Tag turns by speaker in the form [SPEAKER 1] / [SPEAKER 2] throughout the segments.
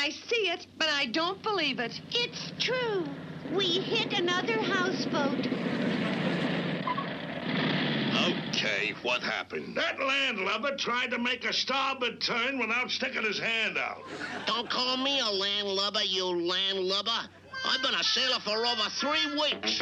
[SPEAKER 1] I see it, but I don't believe it.
[SPEAKER 2] It's true. We hit another houseboat.
[SPEAKER 3] Okay, what happened?
[SPEAKER 4] That landlubber tried to make a starboard turn without sticking his hand out.
[SPEAKER 5] Don't call me a landlubber, you landlubber. I've been a sailor for over 3 weeks.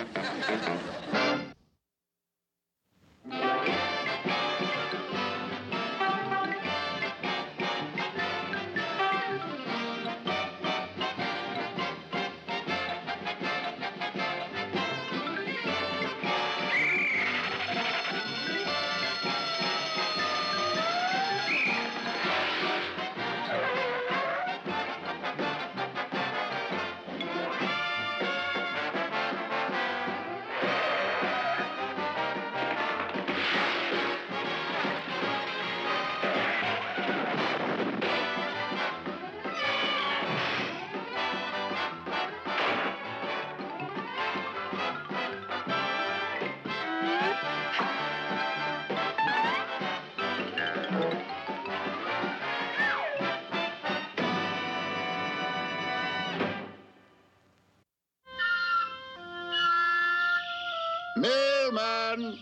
[SPEAKER 6] Mailman!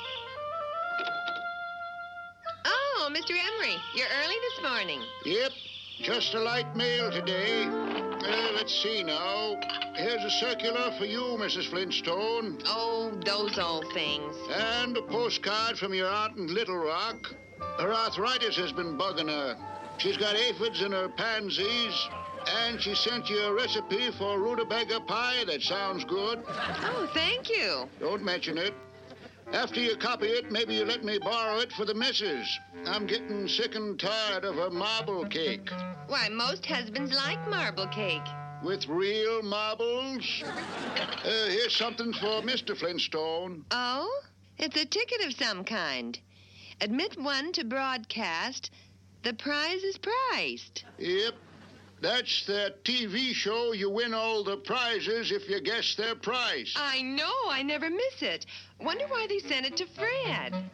[SPEAKER 1] Oh, Mr. Emery, you're early this morning.
[SPEAKER 6] Yep, just a light mail today. Let's see now. Here's a circular for you, Mrs. Flintstone.
[SPEAKER 1] Oh, those old things.
[SPEAKER 6] And a postcard from your aunt in Little Rock. Her arthritis has been bugging her. She's got aphids in her pansies. And she sent you a recipe for rutabaga pie that sounds good.
[SPEAKER 1] Oh, thank you.
[SPEAKER 6] Don't mention it. After you copy it, maybe you let me borrow it for the missus. I'm getting sick and tired of her marble cake.
[SPEAKER 1] Why, most husbands like marble cake.
[SPEAKER 6] With real marbles? Here's something for Mr. Flintstone.
[SPEAKER 1] Oh? It's a ticket of some kind. Admit one to broadcast. The prize is priced.
[SPEAKER 6] Yep. That's the TV show you win all the prizes if you guess their price.
[SPEAKER 1] I know. I never miss it. Wonder why they sent it to Fred.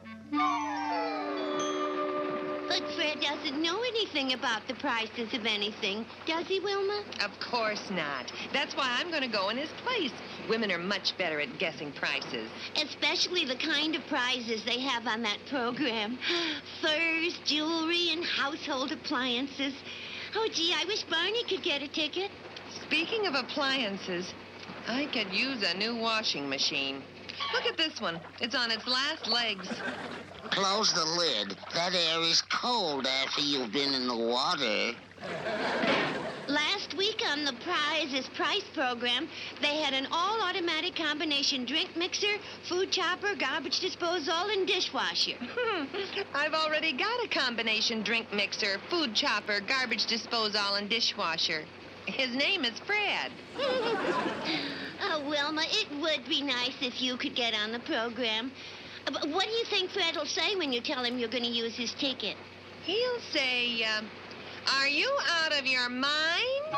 [SPEAKER 2] But Fred doesn't know anything about the prices of anything, does he, Wilma?
[SPEAKER 1] Of course not. That's why I'm going to go in his place. Women are much better at guessing prices.
[SPEAKER 2] Especially the kind of prizes they have on that program. Furs, jewelry, and household appliances. Oh, gee, I wish Barney could get a ticket.
[SPEAKER 1] Speaking of appliances, I could use a new washing machine. Look at this one. It's on its last legs.
[SPEAKER 5] Close the lid. That air is cold after you've been in the water.
[SPEAKER 2] Last week on the Prize is Price program, they had an all-automatic combination drink mixer, food chopper, garbage disposal, and dishwasher.
[SPEAKER 1] I've already got a combination drink mixer, food chopper, garbage disposal, and dishwasher. His name is Fred.
[SPEAKER 2] Oh, Wilma, it would be nice if you could get on the program. But what do you think Fred will say when you tell him you're going to use his ticket?
[SPEAKER 1] He'll say, are you out of your mind?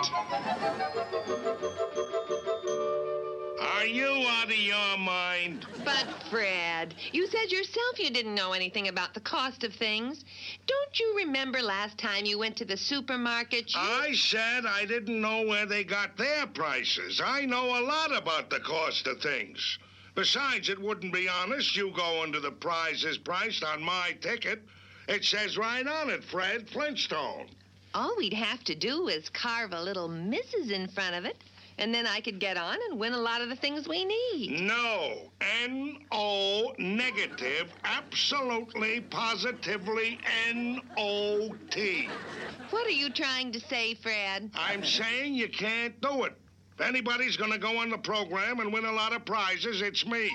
[SPEAKER 4] Are you out of your mind?
[SPEAKER 1] But, Fred, you said yourself you didn't know anything about the cost of things. Don't you remember last time you went to the supermarket?
[SPEAKER 4] I said I didn't know where they got their prices. I know a lot about the cost of things. Besides, it wouldn't be honest you going to the prize is priced on my ticket. It says right on it, Fred Flintstone.
[SPEAKER 1] All we'd have to do is carve a little Mrs. in front of it, and then I could get on and win a lot of the things we need.
[SPEAKER 4] No. N-O negative. Absolutely, positively N-O-T.
[SPEAKER 1] What are you trying to say, Fred?
[SPEAKER 4] I'm saying you can't do it. If anybody's going to go on the program and win a lot of prizes, it's me.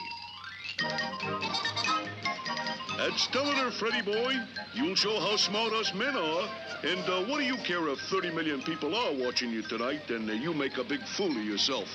[SPEAKER 7] That's telling her, Freddie boy. You'll show how smart us men are. And what do you care if 30 million people are watching you tonight and you make a big fool of yourself?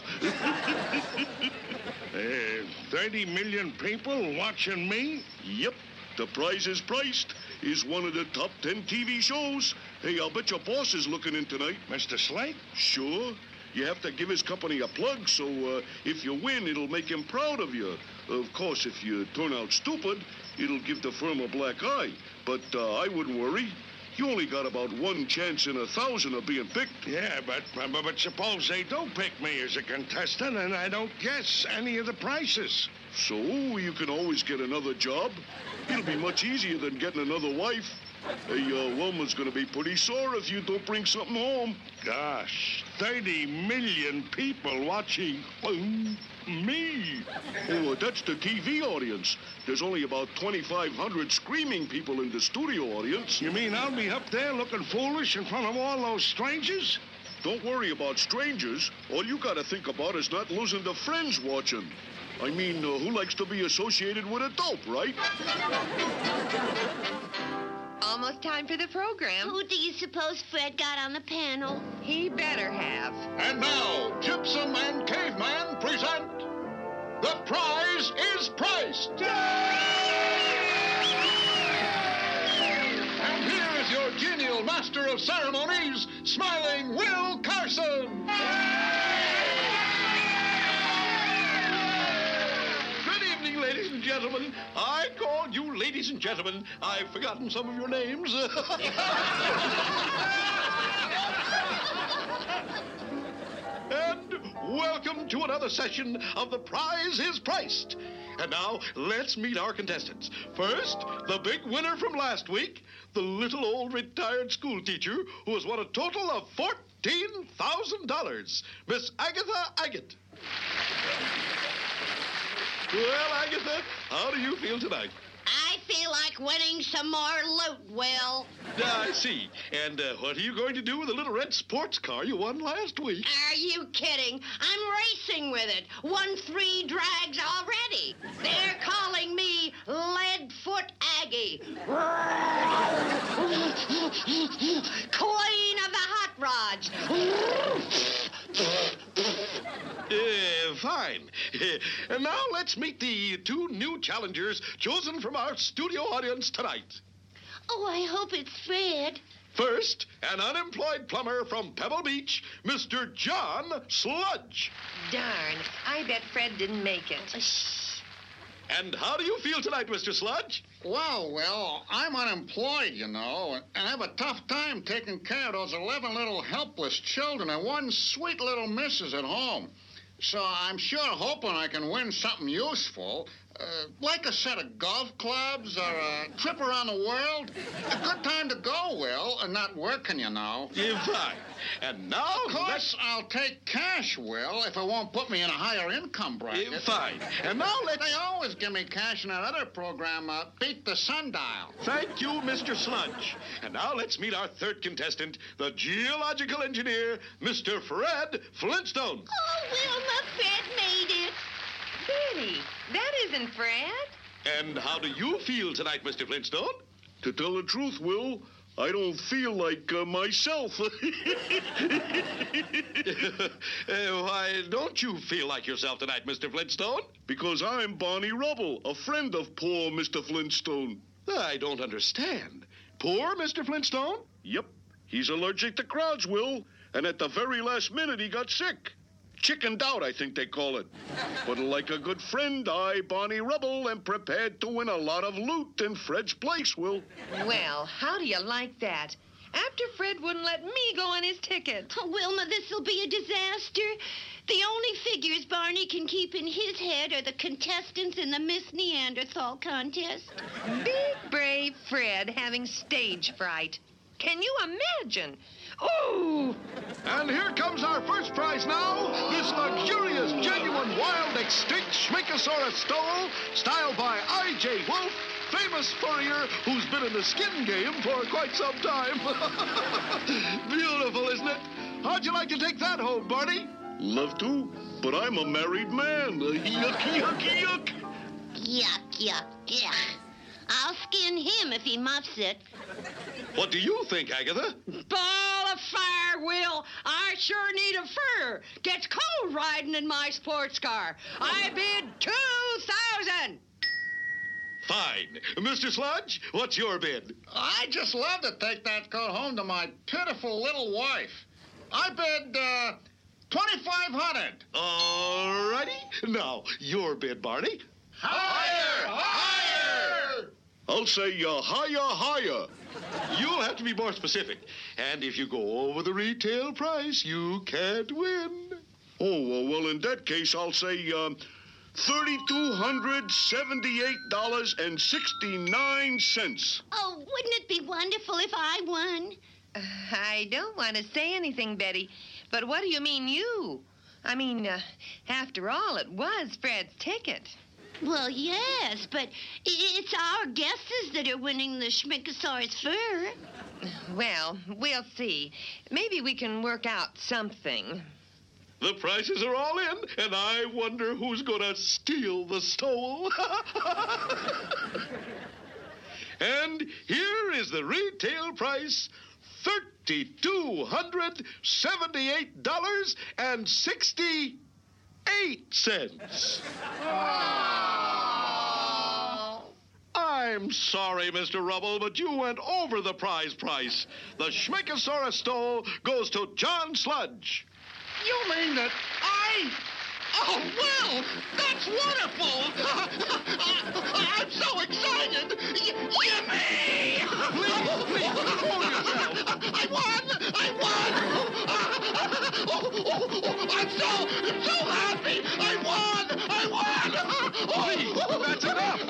[SPEAKER 4] 30 million people watching me?
[SPEAKER 7] Yep. The Prize is Priced is one of the top 10 TV shows. Hey, I'll bet your boss is looking in tonight.
[SPEAKER 4] Mr. Slate?
[SPEAKER 7] Sure. You have to give his company a plug, so if you win, it'll make him proud of you. Of course, if you turn out stupid, it'll give the firm a black eye. But I wouldn't worry. You only got about 1 chance in 1,000 of being picked.
[SPEAKER 4] Yeah, but suppose they do pick me as a contestant and I don't guess any of the prices.
[SPEAKER 7] So you can always get another job. It'll be much easier than getting another wife. Hey, Wilma's gonna be pretty sore if you don't bring something home.
[SPEAKER 4] Gosh, 30 million people watching me.
[SPEAKER 7] Oh, that's the TV audience. There's only about 2,500 screaming people in the studio audience.
[SPEAKER 4] You mean I'll be up there looking foolish in front of all those strangers?
[SPEAKER 7] Don't worry about strangers. All you gotta think about is not losing the friends watching. I mean, who likes to be associated with a dope, right?
[SPEAKER 1] Almost time for the program.
[SPEAKER 2] Who do you suppose Fred got on the panel?
[SPEAKER 1] He better have.
[SPEAKER 6] And now, Gypsum and Caveman present The Prize is Priced. And here is your genial master of ceremonies, Smiling Will Carson.
[SPEAKER 8] Ladies and gentlemen, I called you ladies and gentlemen. I've forgotten some of your names. And welcome to another session of The Prize is Priced. And now, let's meet our contestants. First, the big winner from last week, the little old retired school teacher who has won a total of $14,000, Miss Agatha Agate. Well, Agatha, how do you feel tonight?
[SPEAKER 2] I feel like winning some more loot, Will.
[SPEAKER 8] I see. And what are you going to do with the little red sports car you won last week?
[SPEAKER 2] Are you kidding? I'm racing with it. Won 3 drags already. They're calling me Leadfoot Aggie. Queen of the hot rods.
[SPEAKER 8] Fine. And now let's meet the 2 new challengers chosen from our studio audience tonight.
[SPEAKER 2] Oh, I hope it's Fred.
[SPEAKER 8] First, an unemployed plumber from Pebble Beach, Mr. John Sludge.
[SPEAKER 1] Darn, I bet Fred didn't make it.
[SPEAKER 8] And how do you feel tonight, Mr. Sludge?
[SPEAKER 6] Well, I'm unemployed, you know, and I have a tough time taking care of those 11 little helpless children and 1 sweet little missus at home. So I'm sure hoping I can win something useful, like a set of golf clubs or a trip around the world. A good time to go, Will, and not working, you know.
[SPEAKER 8] Fine. And now...
[SPEAKER 6] Of course, I'll take cash, Will, if it won't put me in a higher income bracket.
[SPEAKER 8] Fine. And now let's...
[SPEAKER 6] They always give me cash in that other program, Beat the Sundial.
[SPEAKER 8] Thank you, Mr. Sludge. And now let's meet our 3rd contestant, the geological engineer, Mr. Fred Flintstone.
[SPEAKER 2] Oh, Wilma, Fred made it.
[SPEAKER 1] Benny, that isn't Fred.
[SPEAKER 8] And how do you feel tonight, Mr. Flintstone?
[SPEAKER 7] To tell the truth, Will, I don't feel like myself.
[SPEAKER 8] Why don't you feel like yourself tonight, Mr. Flintstone?
[SPEAKER 7] Because I'm Barney Rubble, a friend of poor Mr. Flintstone.
[SPEAKER 8] I don't understand. Poor Mr. Flintstone?
[SPEAKER 7] Yep. He's allergic to crowds, Will. And at the very last minute, he got sick. Chickened out, I think they call it. But like a good friend, I, Barney Rubble, am prepared to win a lot of loot in Fred's place, Will.
[SPEAKER 1] Well, how do you like that? After Fred wouldn't let me go on his ticket.
[SPEAKER 2] Oh, Wilma, this'll be a disaster. The only figures Barney can keep in his head are the contestants in the Miss Neanderthal contest.
[SPEAKER 1] Big, brave Fred having stage fright. Can you imagine? Ooh!
[SPEAKER 8] And here comes our first prize now. This luxurious, genuine, wild, extinct Schminkosaurus stole, styled by I.J. Wolf, famous furrier who's been in the skin game for quite some time. Beautiful, isn't it? How'd you like to take that home, Barney?
[SPEAKER 7] Love to, but I'm a married man. Yuck, yuck, yuck.
[SPEAKER 2] Yuck, yuck, yuck. I'll skin him if he muffs it.
[SPEAKER 8] What do you think, Agatha?
[SPEAKER 9] Ball of fire, Will. I sure need a fur. Gets cold riding in my sports car. I bid 2,000.
[SPEAKER 8] Fine. Mr. Sludge, what's your bid?
[SPEAKER 6] I'd just love to take that coat home to my pitiful little wife. I bid, 2,500.
[SPEAKER 8] All righty. Now, your bid, Barney.
[SPEAKER 6] Higher! Higher!
[SPEAKER 7] I'll say higher.
[SPEAKER 8] You'll have to be more specific. And if you go over the retail price, you can't win.
[SPEAKER 7] Oh, well, in that case, I'll say $3,278.69.
[SPEAKER 2] Oh, wouldn't it be wonderful if I won?
[SPEAKER 1] I don't want to say anything, Betty, but what do you mean you? I mean, after all, it was Fred's ticket.
[SPEAKER 2] Well, yes, but it's our guesses that are winning the Schmickosaurus fur.
[SPEAKER 1] Well, we'll see. Maybe we can work out something.
[SPEAKER 8] The prices are all in, and I wonder who's going to steal the stole. And here is the retail price, $3,278.68. I'm sorry, Mr. Rubble, but you went over the prize. The Schmickosaurus stole goes to John Sludge.
[SPEAKER 6] You mean that I...
[SPEAKER 5] Oh, well, that's wonderful. I'm so excited. Yippee!
[SPEAKER 8] Please, hold yourself.
[SPEAKER 5] I won! I'm so happy! I won!
[SPEAKER 8] Please, that's enough.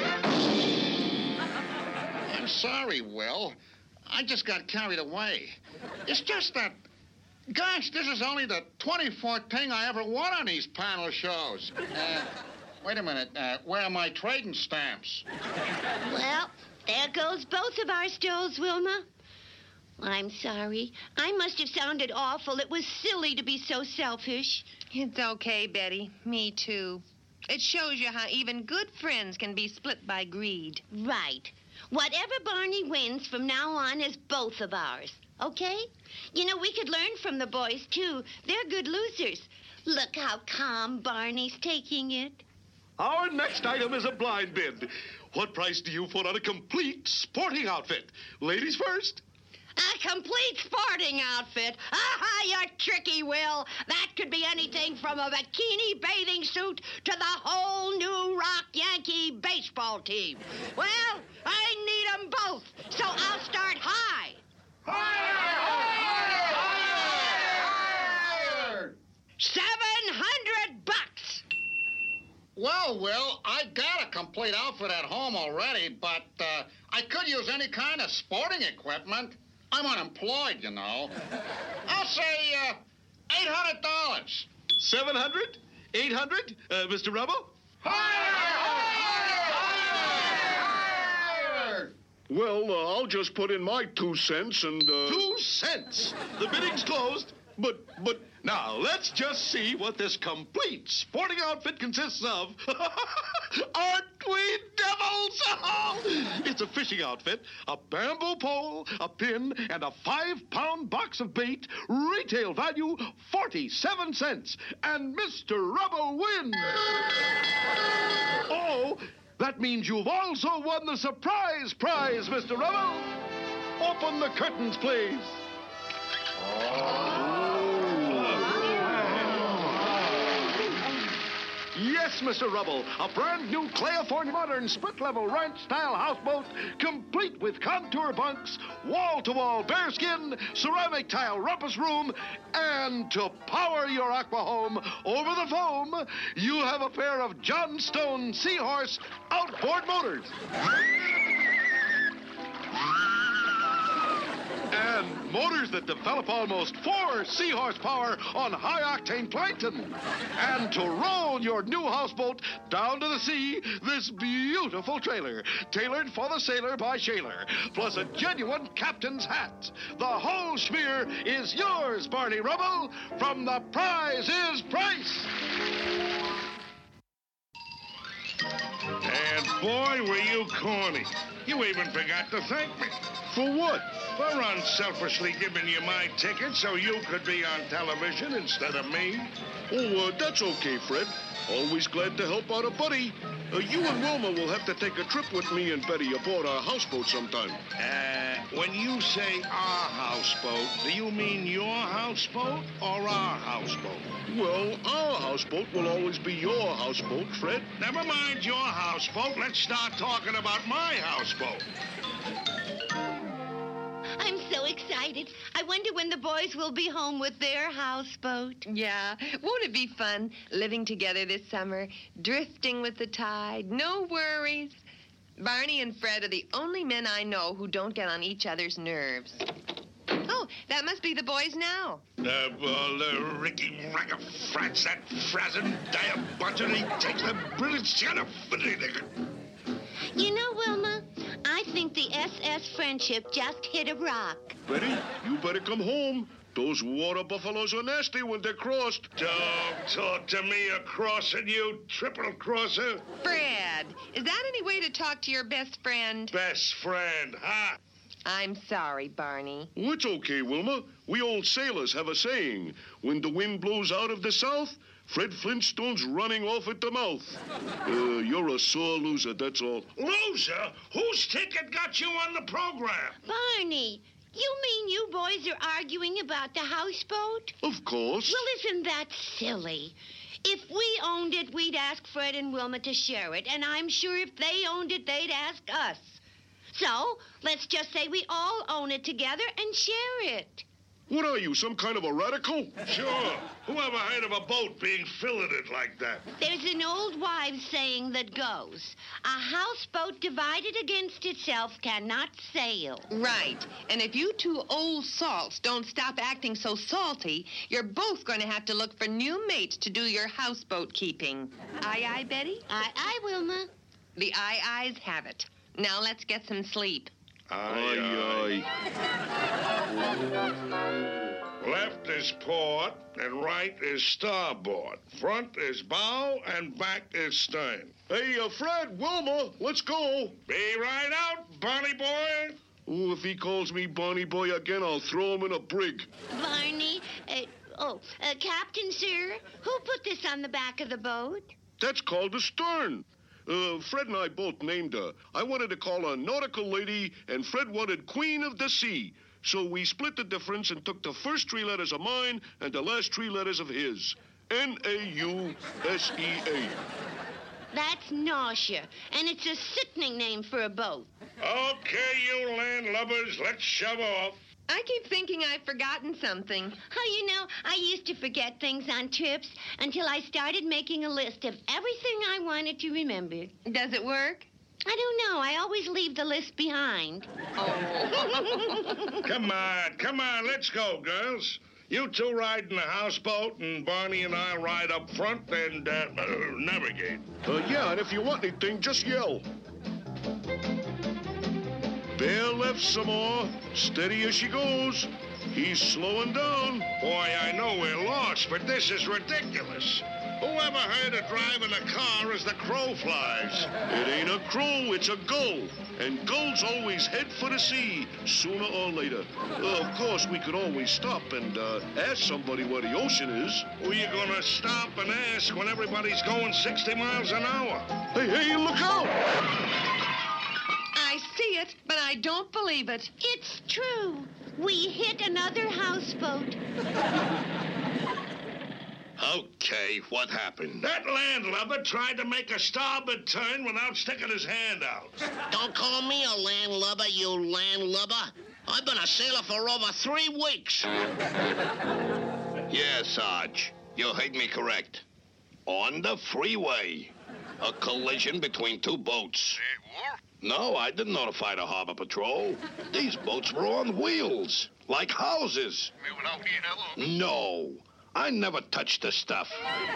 [SPEAKER 6] I'm sorry, Will. I just got carried away. It's just that... Gosh, this is only the 24th thing I ever won on these panel shows. Wait a minute. Where are my trading stamps?
[SPEAKER 2] Well, there goes both of our stoles, Wilma. I'm sorry. I must have sounded awful. It was silly to be so selfish.
[SPEAKER 1] It's okay, Betty. Me too. It shows you how even good friends can be split by greed.
[SPEAKER 2] Right. Whatever Barney wins from now on is both of ours. Okay? You know, we could learn from the boys, too. They're good losers. Look how calm Barney's taking it.
[SPEAKER 8] Our next item is a blind bid. What price do you put on a complete sporting outfit? Ladies first.
[SPEAKER 9] A complete sporting outfit? Aha, you're tricky, Will. That could be anything from a bikini bathing suit to the whole new Rock Yankee baseball team. Well, I need them both, so I'll start high.
[SPEAKER 6] Higher!
[SPEAKER 9] $700.
[SPEAKER 6] Well, Will, I got a complete outfit at home already, but I could use any kind of sporting equipment. I'm unemployed, you know. I'll say $800.
[SPEAKER 8] 700? 800? Mr. Rubble?
[SPEAKER 6] Higher!
[SPEAKER 7] Well, I'll just put in my 2 cents and...
[SPEAKER 8] 2 cents. The bidding's closed. But now let's just see what this complete sporting outfit consists of. Aren't we devils? It's a fishing outfit, a bamboo pole, a pin, and a 5-pound box of bait. Retail value 47 cents. And Mr. Rubble wins. Oh, that means you've also won the surprise prize, Mr. Rubble. Open the curtains, please. Yes, Mr. Rubble, a brand new Cleophorn modern split-level ranch-style houseboat, complete with contour bunks, wall-to-wall bearskin, ceramic tile rumpus room, and to power your aqua home over the foam, you have a pair of John Stone Seahorse outboard motors. And motors that develop almost 4 seahorse power on high-octane plankton. And to roll your new houseboat down to the sea, this beautiful trailer, tailored for the sailor by Shaler, plus a genuine captain's hat. The whole schmear is yours, Barney Rubble, from the Prize is Price.
[SPEAKER 4] And boy, were you corny. You even forgot to thank me.
[SPEAKER 7] For what?
[SPEAKER 4] For unselfishly giving you my ticket so you could be on television instead of me.
[SPEAKER 7] Oh, that's okay, Fred. Always glad to help out a buddy. You and Wilma will have to take a trip with me and Betty aboard our houseboat sometime.
[SPEAKER 4] When you say our houseboat, do you mean your houseboat or our houseboat?
[SPEAKER 7] Well, our houseboat will always be your houseboat, Fred.
[SPEAKER 4] Never mind your houseboat. Let's start talking about my houseboat.
[SPEAKER 2] I'm so excited. I wonder when the boys will be home with their houseboat.
[SPEAKER 1] Yeah, won't it be fun living together this summer, drifting with the tide, no worries? Barney and Fred are the only men I know who don't get on each other's nerves. Oh, that must be the boys now.
[SPEAKER 4] Ricky Ragafrats, that frazzin' diabutter, he takes the British kind of nigger.
[SPEAKER 2] You know, Wilma, I think the SS Friendship just hit a rock.
[SPEAKER 7] Betty, you better come home. Those water buffaloes are nasty when they're crossed.
[SPEAKER 4] Don't talk to me of crossing, you triple crosser.
[SPEAKER 1] Fred, is that any way to talk to your best friend?
[SPEAKER 4] Best friend, huh?
[SPEAKER 1] I'm sorry, Barney.
[SPEAKER 7] Oh, it's okay, Wilma. We old sailors have a saying. When the wind blows out of the south, Fred Flintstone's running off at the mouth. You're a sore loser, that's all.
[SPEAKER 4] Loser? Whose ticket got you on the program?
[SPEAKER 2] Barney, you mean you boys are arguing about the houseboat?
[SPEAKER 7] Of course.
[SPEAKER 2] Well, isn't that silly? If we owned it, we'd ask Fred and Wilma to share it, and I'm sure if they owned it, they'd ask us. So, let's just say we all own it together and share it.
[SPEAKER 7] What are you, some kind of a radical?
[SPEAKER 4] Sure. Whoever heard of a boat being filleted like that?
[SPEAKER 2] There's an old wives' saying that goes, a houseboat divided against itself cannot sail.
[SPEAKER 1] Right. And if you two old salts don't stop acting so salty, you're both going to have to look for new mates to do your houseboat keeping. Aye, aye, Betty?
[SPEAKER 2] Aye, aye, Wilma.
[SPEAKER 1] The aye-ayes have it. Now let's get some sleep.
[SPEAKER 7] Aye,
[SPEAKER 4] Left is port and right is starboard. Front is bow and back is stern.
[SPEAKER 7] Hey, Fred, Wilma, let's go.
[SPEAKER 4] Be right out, Barney boy.
[SPEAKER 7] Oh, if he calls me Barney Boy again, I'll throw him in a brig.
[SPEAKER 2] Barney, Captain, sir, who put this on the back of the boat?
[SPEAKER 7] That's called a stern. Fred and I both named her. I wanted to call her Nautical Lady, and Fred wanted Queen of the Sea. So we split the difference and took the first three letters of mine and the last three letters of his. Nausea.
[SPEAKER 2] That's nausea, and it's a sickening name for a boat.
[SPEAKER 4] Okay, you landlubbers, let's shove off.
[SPEAKER 1] I keep thinking I've forgotten something.
[SPEAKER 2] Oh, you know, I used to forget things on trips until I started making a list of everything I wanted to remember.
[SPEAKER 1] Does it work?
[SPEAKER 2] I don't know. I always leave the list behind.
[SPEAKER 1] Oh.
[SPEAKER 4] Come on, let's go, girls. You two ride in the houseboat, and Barney and I ride up front and navigate.
[SPEAKER 7] Yeah, and if you want anything, just yell. Bear left some more. Steady as she goes. He's slowing down.
[SPEAKER 4] Boy, I know we're lost, but this is ridiculous. Whoever heard of driving a car as the crow flies?
[SPEAKER 7] It ain't a crow, it's a gull. And gulls always head for the sea, sooner or later. Of course, we could always stop and ask somebody where the ocean is.
[SPEAKER 4] Who you gonna stop and ask when everybody's going 60 miles an hour?
[SPEAKER 7] Hey, look out!
[SPEAKER 1] I see it, but I don't believe it.
[SPEAKER 2] It's true. We hit another houseboat.
[SPEAKER 3] Okay, what happened?
[SPEAKER 4] That landlubber tried to make a starboard turn without sticking his hand out.
[SPEAKER 5] Don't call me a landlubber, you landlubber. I've been a sailor for over 3 weeks.
[SPEAKER 3] Yeah, Sarge, you heard me correct. On the freeway. A collision between two boats. No, I didn't notify the Harbor Patrol. These boats were on wheels, like houses. No, I never touched the stuff.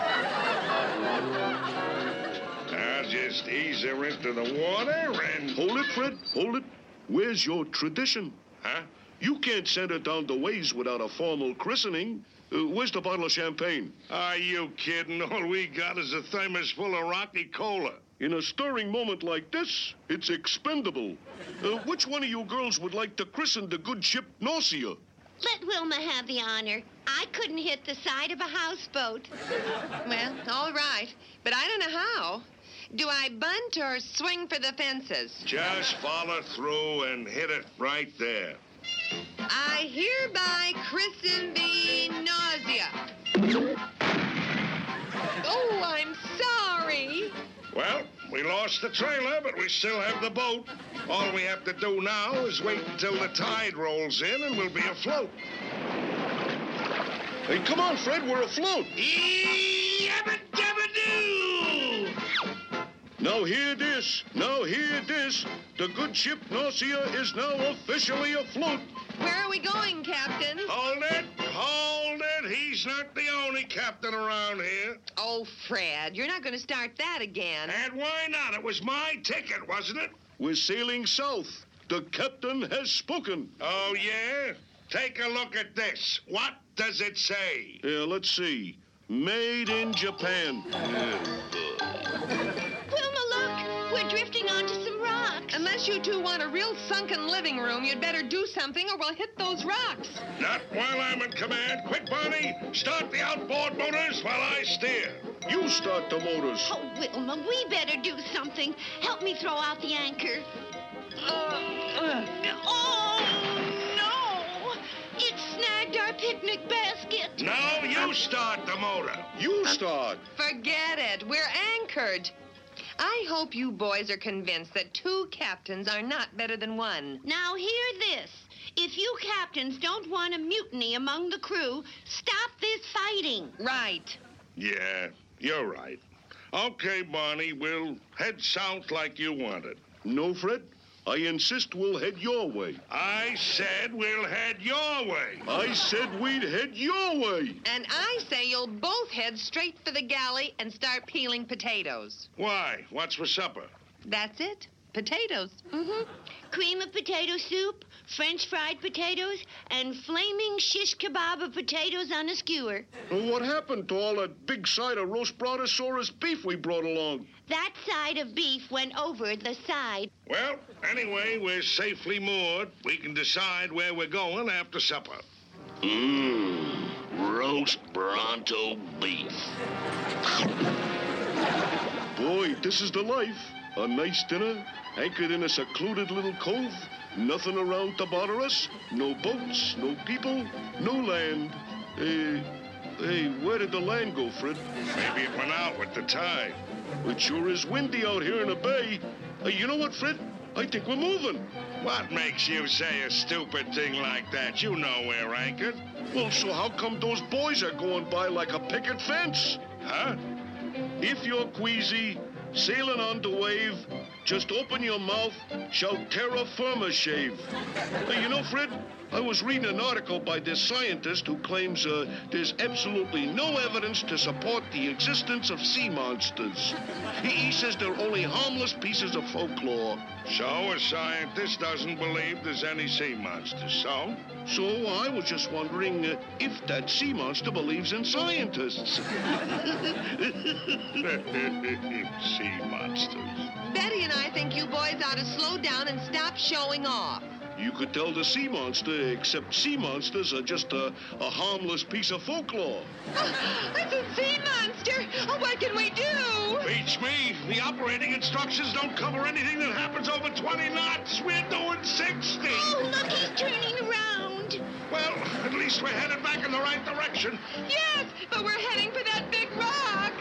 [SPEAKER 4] I'll just ease her into the water and...
[SPEAKER 7] Hold it, Fred, hold it. Where's your tradition?
[SPEAKER 4] Huh?
[SPEAKER 7] You can't send her down the ways without a formal christening. Where's the bottle of champagne?
[SPEAKER 4] Are you kidding? All we got is a thermos full of Rocky Cola.
[SPEAKER 7] In a stirring moment like this, it's expendable. Which one of you girls would like to christen the good ship Nausea?
[SPEAKER 2] Let Wilma have the honor. I couldn't hit the side of a houseboat.
[SPEAKER 1] Well, all right. But I don't know how. Do I bunt or swing for the fences?
[SPEAKER 4] Just follow through and hit it right there.
[SPEAKER 1] I hereby christen thee Nausea. Oh, I'm sorry.
[SPEAKER 4] Well, we lost the trailer, but we still have the boat. All we have to do now is wait until the tide rolls in and we'll be afloat.
[SPEAKER 7] Hey, come on, Fred, we're afloat.
[SPEAKER 4] Yabba-dabba-doo!
[SPEAKER 7] Now hear this. The good ship Nausea is now officially afloat.
[SPEAKER 1] Where are we going, Captain?
[SPEAKER 4] Hold it. He's not the only captain around here.
[SPEAKER 1] Oh, Fred, you're not going to start that again.
[SPEAKER 4] And why not? It was my ticket, wasn't it?
[SPEAKER 7] We're sailing south. The captain has spoken.
[SPEAKER 4] Oh, yeah? Take a look at this. What does it say?
[SPEAKER 7] Yeah, let's see. Made in Japan.
[SPEAKER 2] Wilma, look! We're drifting onto some rocks.
[SPEAKER 1] Unless you two want a real sunken living room, you'd better do something or we'll hit those rocks.
[SPEAKER 4] Not while I'm in command. Quick, Barney. Start the outboard motors while I steer.
[SPEAKER 7] You start the motors.
[SPEAKER 2] Oh, Wilma, we better do something. Help me throw out the anchor. Oh, no! It snagged our picnic basket.
[SPEAKER 4] No, you start the motor.
[SPEAKER 7] You start.
[SPEAKER 1] Forget it. We're anchored. I hope you boys are convinced that two captains are not better than one.
[SPEAKER 2] Now hear this. If you captains don't want a mutiny among the crew, stop this fighting.
[SPEAKER 1] Right.
[SPEAKER 4] Yeah, you're right. Okay, Barney, we'll head south like you wanted.
[SPEAKER 7] No, Fred. I insist we'll head your way.
[SPEAKER 4] I said we'll head your way.
[SPEAKER 7] I said we'd head your way.
[SPEAKER 1] And I say you'll both head straight for the galley and start peeling potatoes.
[SPEAKER 4] Why? What's for supper?
[SPEAKER 1] That's it. Potatoes.
[SPEAKER 2] Mm-hmm. Cream of potato soup, French fried potatoes, and flaming shish kebab of potatoes on a skewer.
[SPEAKER 7] Well, what happened to all that big side of roast brontosaurus beef we brought along?
[SPEAKER 2] That side of beef went over the side.
[SPEAKER 4] Well, anyway, we're safely moored. We can decide where we're going after supper.
[SPEAKER 3] Roast Bronto beef.
[SPEAKER 7] Boy, this is the life. A nice dinner, anchored in a secluded little cove. Nothing around to bother us. No boats, no people, no land. Hey, where did the land go, Fred?
[SPEAKER 4] Maybe it went out with the tide.
[SPEAKER 7] It sure is windy out here in the bay. You know what, Fred? I think we're moving.
[SPEAKER 4] What makes you say a stupid thing like that? You know we're anchored.
[SPEAKER 7] Well, so how come those boys are going by like a picket fence?
[SPEAKER 4] Huh?
[SPEAKER 7] If you're queasy, sailing on the wave, just open your mouth, shout terra firma shave. You know, Fred, I was reading an article by this scientist who claims there's absolutely no evidence to support the existence of sea monsters. He says they're only harmless pieces of folklore.
[SPEAKER 4] So a scientist doesn't believe there's any sea monsters, so?
[SPEAKER 7] So I was just wondering if that sea monster believes in scientists.
[SPEAKER 4] Sea monsters.
[SPEAKER 1] Betty and I think you boys ought to slow down and stop showing off.
[SPEAKER 7] You could tell the sea monster, except sea monsters are just a harmless piece of folklore.
[SPEAKER 1] It's a sea monster! Oh, what can we do?
[SPEAKER 4] Beats me. The operating instructions don't cover anything that happens over 20 knots. We're doing 60.
[SPEAKER 2] Oh, look, he's turning around.
[SPEAKER 4] Well, at least we're headed back in the right direction.
[SPEAKER 1] Yes, but we're heading for that big rock.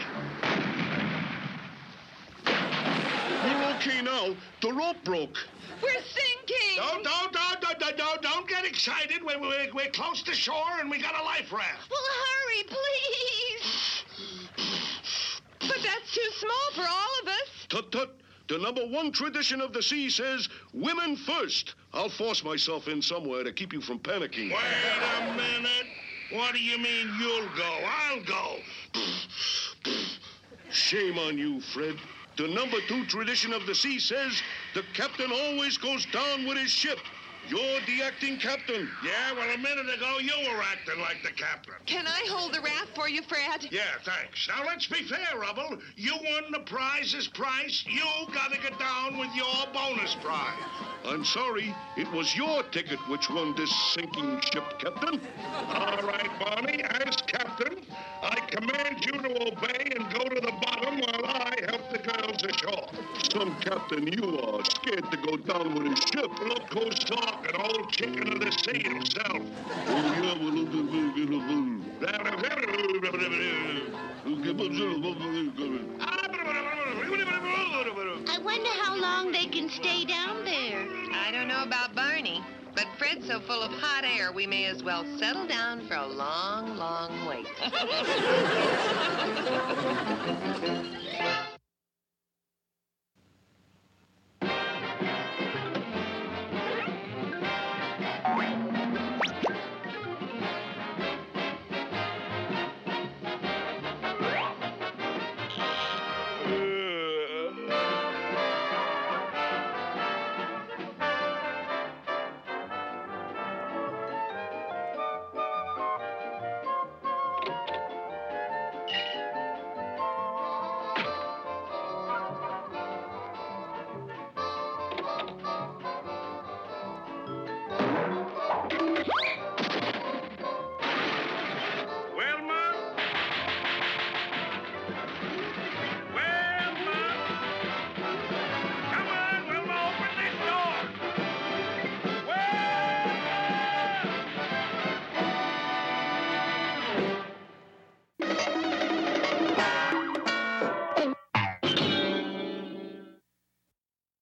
[SPEAKER 7] We're okay now. The rope broke.
[SPEAKER 1] We're sinking.
[SPEAKER 4] Don't get excited. We're close to shore and we got a life raft.
[SPEAKER 2] Well, hurry, please.
[SPEAKER 1] But that's too small for all of us.
[SPEAKER 7] Tut-tut. The #1 tradition of the sea says, women first. I'll force myself in somewhere to keep you from panicking.
[SPEAKER 4] Wait a minute. What do you mean you'll go? I'll go.
[SPEAKER 7] Shame on you, Fred. The #2 tradition of the sea says the captain always goes down with his ship. You're the acting captain.
[SPEAKER 4] Yeah, well, a minute ago you were acting like the captain.
[SPEAKER 1] Can I hold the raft for you, Fred?
[SPEAKER 4] Yeah, thanks. Now, let's be fair, Rubble. You won the prize's price. You gotta get down with your bonus prize.
[SPEAKER 7] I'm sorry. It was your ticket which won this sinking ship, Captain.
[SPEAKER 4] All right, Barney, as captain, I command you to obey and go to the bottom while I help the girls ashore.
[SPEAKER 7] Some captain you are, scared to go down with his ship.
[SPEAKER 4] Look who's talking, old chicken of the sea himself.
[SPEAKER 2] I wonder how long they can stay down there.
[SPEAKER 1] I don't know about Barney, but Fred's so full of hot air, we may as well settle down for a long, long wait.